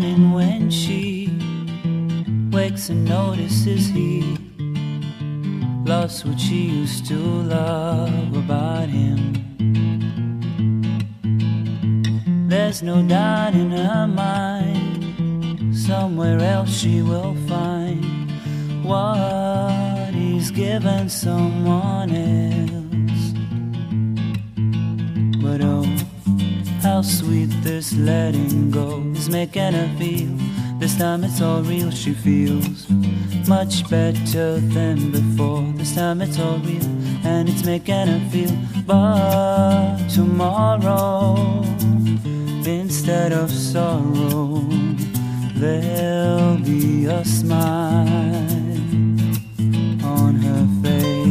morning when she wakes and notices he lost what she used to love about him. There's no doubt in her mind, somewhere else she will find what he's given someone else. But oh, how sweet this letting go is making her feel. This time it's all real, she feels much better than before. This time it's all real, and it's making her feel. But tomorrow, instead of sorrow, there'll be a smile on her face.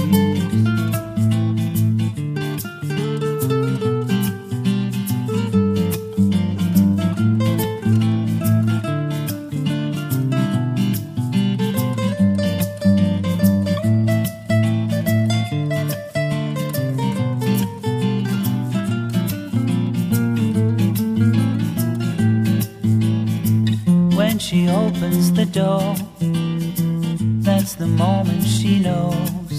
When she opens the door, that's the moment she knows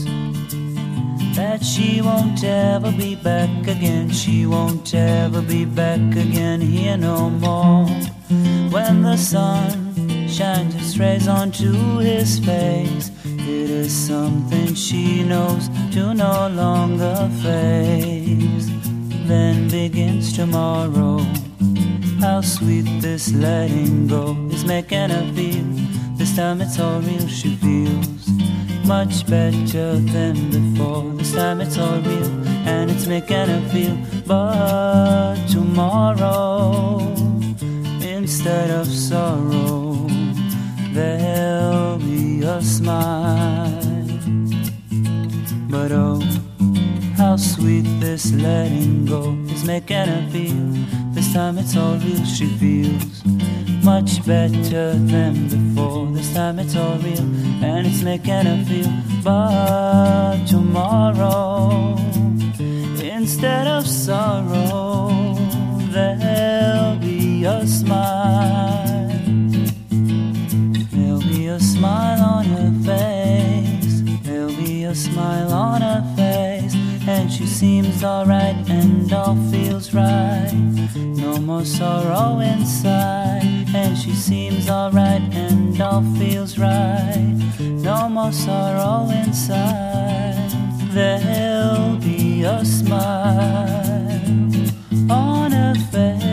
that she won't ever be back again. She won't ever be back again here no more. When the sun shines its rays onto his face, it is something she knows to no longer face. Then begins tomorrow. How sweet this letting go is making her feel. This time it's all real, she feels much better than before. This time it's all real, and it's making her feel. But tomorrow, instead of sorrow, there'll be a smile. But oh, how sweet this letting go is making her feel. This time it's all real, she feels much better than before. This time it's all real, and it's making her feel. But tomorrow, instead of sorrow, there'll be a smile. There'll be a smile on her face. There'll be a smile on her face. And she seems alright and all feels right. No more sorrow inside. And she seems alright and all feels right. No more sorrow inside. There'll be a smile on her face.